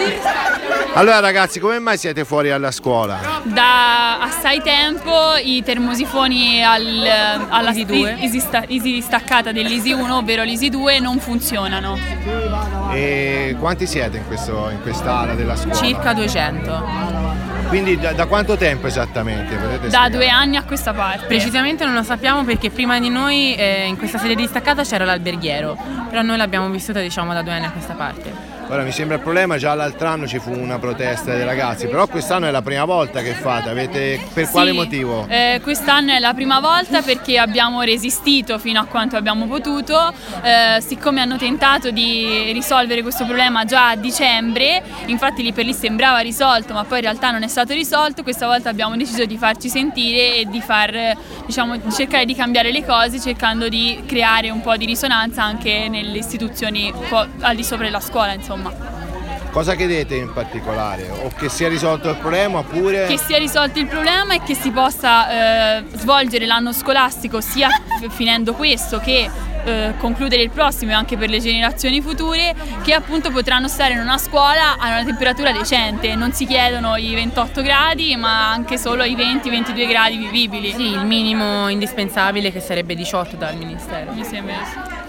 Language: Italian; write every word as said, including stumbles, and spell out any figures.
Allora ragazzi, come mai siete fuori alla scuola? Da assai tempo i termosifoni al, alla Isi due. isi, sta, isi distaccata dell'Isi uno, ovvero l'Isi due, non funzionano. E quanti siete in, questo, in quest'ala della scuola? Circa duecento. Quindi da, da quanto tempo esattamente? Potete Da spiegare? due anni a questa parte. Precisamente non lo sappiamo perché prima di noi eh, in questa sede distaccata c'era l'alberghiero, però noi l'abbiamo vissuta diciamo da due anni a questa parte. Ora mi sembra il problema, già l'altro anno ci fu una protesta dei ragazzi, però quest'anno è la prima volta che fate, avete, per Sì, quale motivo? Eh, quest'anno è la prima volta perché abbiamo resistito fino a quanto abbiamo potuto, eh, siccome hanno tentato di risolvere questo problema già a dicembre, infatti lì per lì sembrava risolto ma poi in realtà non è stato risolto, questa volta abbiamo deciso di farci sentire e di far, diciamo, di cercare di cambiare le cose cercando di creare un po' di risonanza anche nelle istituzioni un po' al di sopra della scuola, insomma. Cosa chiedete in particolare? O che sia risolto il problema oppure... Che sia risolto il problema e che si possa eh, svolgere l'anno scolastico sia f- finendo questo che eh, concludere il prossimo e anche per le generazioni future che appunto potranno stare in una scuola a una temperatura decente, non si chiedono i ventotto gradi ma anche solo i venti ventidue gradi vivibili. Sì, il minimo indispensabile che sarebbe diciotto dal Ministero. Mi sembra.